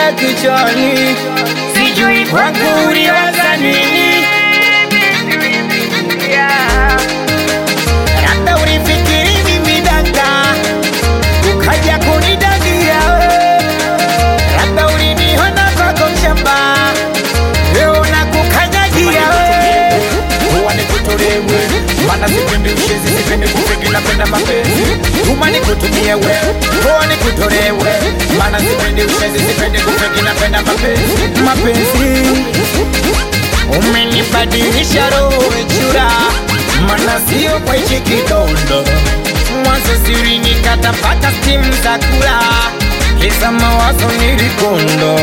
umenijaa kichwani, sijui kwangu uliwaza nini. Labda ulifikiri mimi danga, ukaja kunidangia. Labda uliniona kwako mshamba, leo nakukanyagia. Huwa nikutolewe, maana sipendi ushezi, sipendi kufiki, napenda mapenzi. Huwa nikutumie we, huwa nikutolewe, maana sipendi ushezi, sipendi kufiki, napenda mapenzi. Mapenzi umenibadilisha roho chura, maana sio kwa hichi kidondo. Mwanzo siri nikatapata stimu za kula, kisa mawazo nilikondo.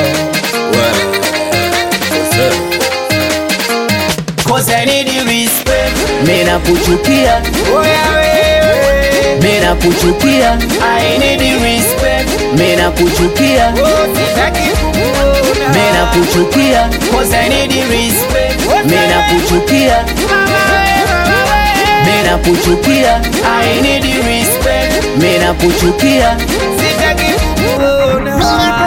Cause I need the respect. Mena kuchukia, Oya wewe, mena kuchukia. I need the respect. Mena kuchukia, sitaki kukuona. mena kuchukia. Cause I need the respect. Mena kuchukia, mena kuchukia. I need the respect. Mena kuchukia, Sitaki kukuona.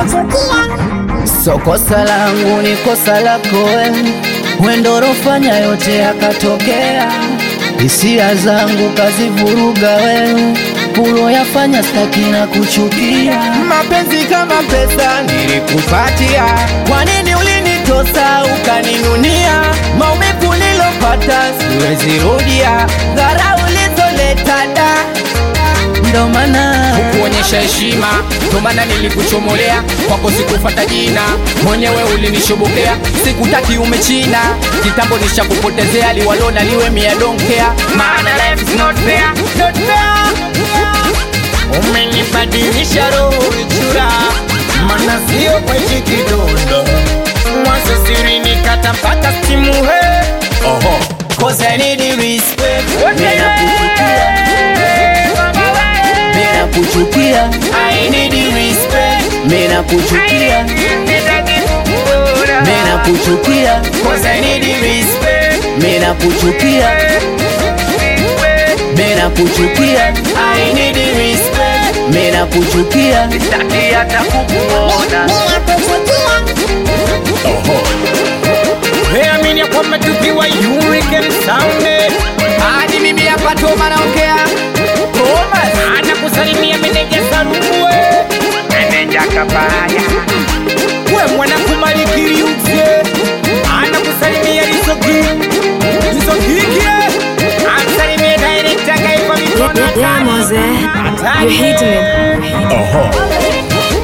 so kosa langu ni kosa lako wewe. Wendorofanya yote yakatokea, hisia zangu kazivuruga wewe, uloyafanya staki na kuchukia. Mapenzi kama pesa nilikupatia, kwa nini ulinitosa ukaninunia? Maumivu nilopata siwezi rudia, dharau ulizoleta da, ndo maana kuonyesha heshima, ndo maana nilikuchomolea. Kwako sikufata jina, mwenyewe ulinishobokea. Sikutaki umechina, kitambo nishakupotezea. Liwalona liwe mia don't care, maana life is not fair, not fair. Umenibadilisha roho chura, maana sio kwa hichi kidondo. Mwanzo siri nikatapata stimu he. cause I need the respect. Mena kuchukia, mena kuchukia. I need the respect. Mena kuchukia, mena kuchukia. Cause I need the respect. Mena kuchukia, mena kuchukia. I need the respect. Mena kuchukia, sitaki hata kukuona. Amini ya kwamba tukiwa Hurricane Sound. Hadi mimi hapa Toma naongea. Toma Anakusalimia meneja Salumwe, meneja Kabaya, we mwana kumalikiri ukse. Anakusalimia Lisoki, Lisoki. Amsalimia director Kaifa Mikono Yeah, Mose, you're hitting it.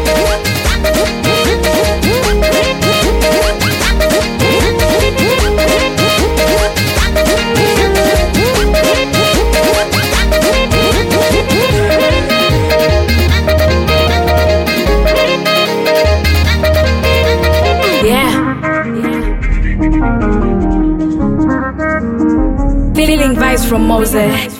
Yeah. Feeling vibes from Mose.